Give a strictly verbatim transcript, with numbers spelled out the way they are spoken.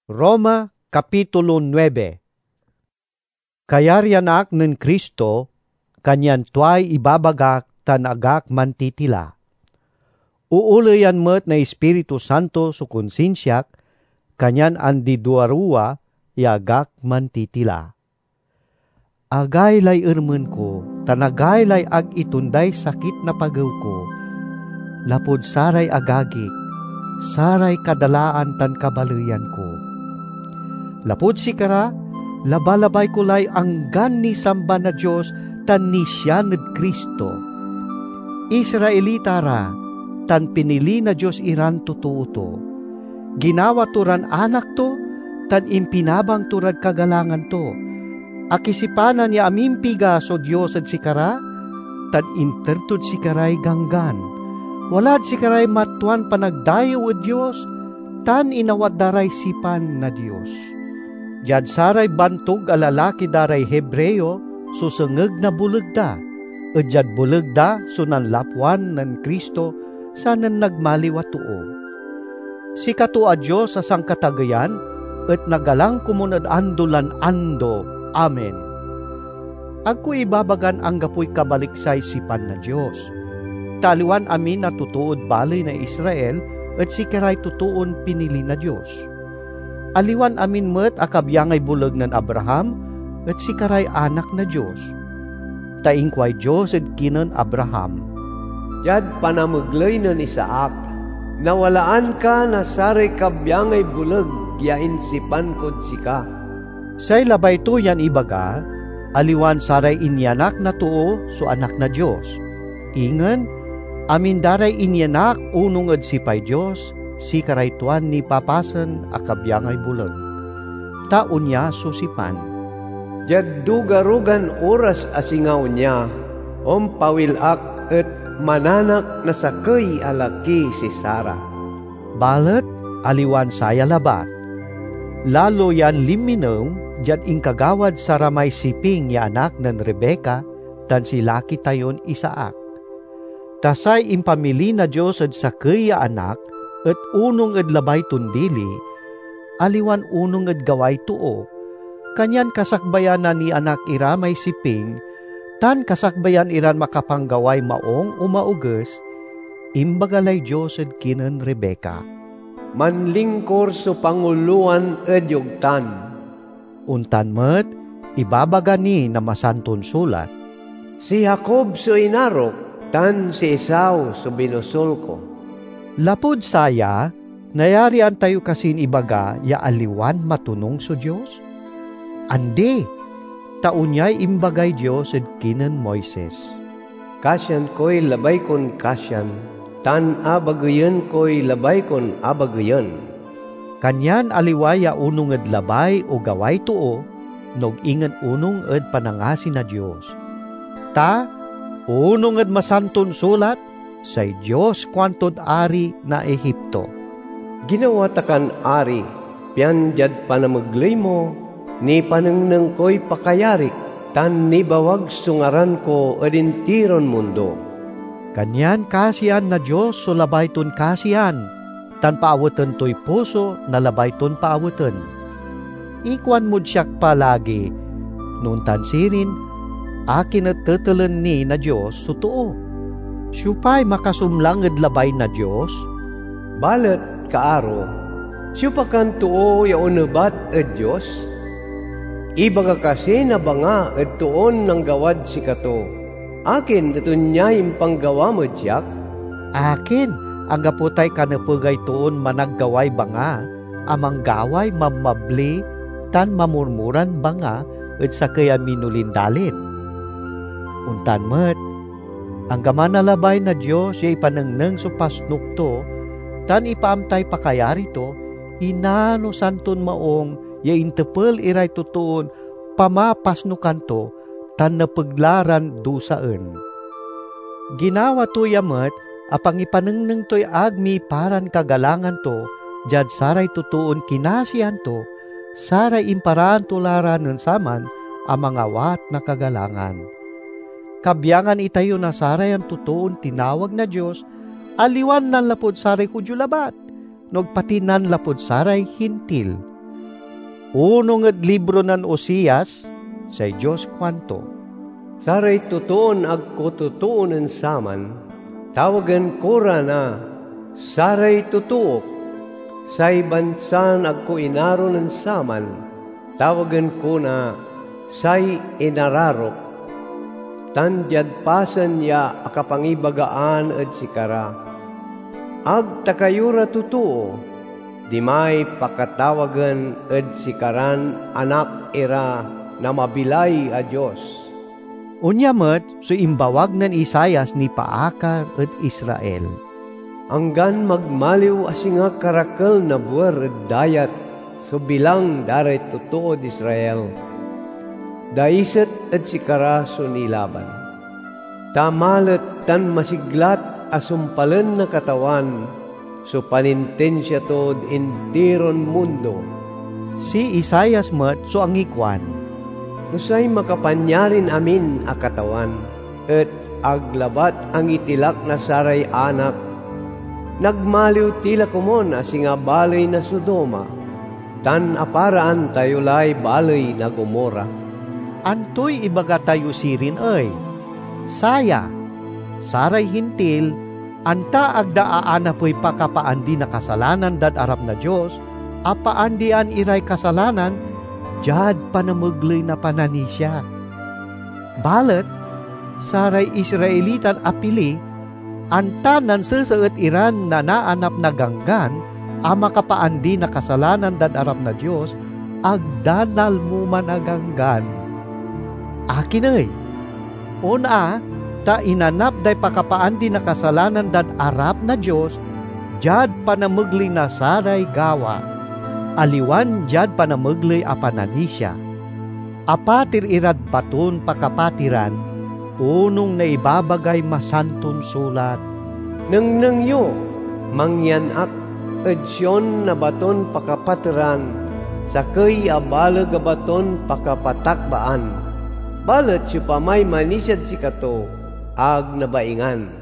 Roma Kapitulo nine. Kayaryanak ng Kristo, kanyan tuay ibabagak tan agak mantitila. Uulayan met na Espiritu Santo su konsensyak, kanyan andi duarua yagak mantitila. Agay lay ermen ko, tanagay lay ag itunday sakit na pagaw ko. Lapod saray agagik, saray kadalaan tan kabaluyan ko. Lapod sikara, labalabay ko lay anggan ni samba na Diyos tan ni siyaned Kristo. Israelita ra, tan pinili na Diyos iran totoo to. Ginawa turan anak to, tan impinabang turad kagalangan to. Akisipanan ya amimpiga so Diyos at sikara, tan intertud sikaray ganggan. Walad sikaray matuan panagdayo o Diyos, tan inawad daray sipan na Diyos. Jad saray bantog alalaki daray Hebreo, susengeg na bulegda. Ejad bulegda sunan lapwan ng Kristo sanan nagmaliwa tuo. Si katua Diyos sa sangkatagayan, et nagalang kumunad andolan ando. Amen. Agko ibabagan ang gapoy kabaliksay sipan na Diyos. Taliwan amin na tutuod balay na Israel, at sikaray tutuon pinili na Diyos. Aliwan amin met akabyangay bulag ng Abraham, at sikaray anak na Diyos. Taingkway Diyos at kinan Abraham. Jad panamaglay na ni Isaac, nawalaan ka na saray kabyangay bulag, yain sipan kod sika. Say labay to yan ibaga, aliwan saray inyanak na tuo so anak na Diyos. Ingan, amin daray inyanak unong ad sipay Diyos, si karaytuan ni papasan akabyangay bulag. Taon niya susipan. Jad dugarugan oras asingaw niya, om pawilak et mananak na sakay alaki si Sara. Balet, aliwan saya labat. Lalo yan liminaw, jad ingkagawad sa ramay siping ya anak ng Rebeka, tan si laki tayon Isaak. Tasay impamili na Diyos ad sakay ya anak, at unong ad labay tundili, aliwan unong ad gaway tuo, kanyan kasakbayan na ni anak ira may siping, tan kasakbayan iran makapanggaway maong umauges, imbagalay Diyos ad kinan Rebeka. Manlingkor so panguluan ed yugtan. Untan met, ibabaga ni na masanton sulat. Si Jacob so inarok, tan si Esau so binusol ko. Lapod saya, nayarian tayo kasin ibaga ya aliwan matunong so Diyos? Andi, taunyay imbagay Diyos ed kinan Moises. Kasyan ko'y labay kon kasyan, tan abagayan ko'y labay kon abagayan. Kanyan aliwaya unong ed labay o gaway tuo, nog ingan unong ed panangasin na Diyos. Ta, unong ed masanton sulat, say Diyos kwantod ari na Ehipto. Ginawa takan ari, pian jad panamaglay mo, ni panangnang ko'y pakayarik, tan ni bawag sungaran ko edin tiron mundo. Kanyan kasiyan na Diyos so labay ton kasiyan, tan paawatan to'y puso na labay ton paawatan. Ikwan mo siyak palagi, noon tan sirin, akin at tatalan ni na Diyos sutuo. Siyupay makasumlang ed labay na Diyos. Balet kaaro, siyupakan tuo yaon nabat ed Diyos. Ibaga kasi na banga ed tuon ng gawad si kato. Akin ito niya yung panggawa mo, Jack? Akin, ang gaputay kanapagay tuon managgaway banga, amang gaway mamabli, tan mamurmuran banga, at sa kaya minulindalin. Untan met, ang gamanalabay na Diyos ya ipanangnang so pasnuk to, tan ipaamtay pakayari to, inano santon maong, ya intepel iray tutuon, pamapasnukan to, tan napaglaran dusaan. Ginawa to yamat, apang ipanengneng to'y agmi paran kagalangan to, jad saray tutuon kinasiyan to, saray imparaan tularan ng saman, amang awat na kagalangan. Kabyangan itayo na saray ang tutuon tinawag na Diyos, aliwan nan lapod saray kudyo labat, nagpatinan lapod saray hintil. Unong at libro ng Osias, say Diyos kwanto. Saray tutuon agko tutuonen saman, tawagan kora na, saray tutuok, say bansan agko inaronen saman, tawagan ko na, say inararok, tandyad pasan ya akapangibagaan at sikara. Ag takayura tutuo, di may pakatawagan at sikaran anak ira na mabilay a Diyos. Unya met, so imbawag ng Isayas ni Paakar at Israel. Anggan magmaliw asinga karakal na buwer at dayat, so bilang daray totoo di Israel. Daiset at sikara so nilaban. Tamalat tan masiglat asumpalan na katawan, so panintensya to intiron mundo. Si Isayas met, so ang ikwan. Nusay makapanyarin amin a katawan, at aglabat ang itilak na saray anak. Nagmaliw tila kumon asinga balay na Sodoma, tan aparaan tayo lay balay na Gomora. Antoy ibaga tayo sirin ay, saya, saray hintil, anta agdaaan na po'y pakapaandi na kasalanan dad arap na Diyos, apaandian iray kasalanan, jad panamuglay na pananisya. Balet, saray Israelitan apili, anta nan sasaet iran na naanap na ganggan, ama kapaandi na kasalanan dad arap na Diyos, agdanal mo managanggan. Akin ay, una, ta inanap day pakapaandi na kasalanan dad arap na Diyos, jad panamugli na saray gawa. Aliwan jad panamugli a pananisya. Apatir irad baton pakapatiran, unong na ibabagay masanton sulat. Nang nangyo, mangyanak, edsyon na baton pakapatiran, sakay abalag a baton pakapatakbaan. Balat siya pamay manisyad si kato, ag nabaingan.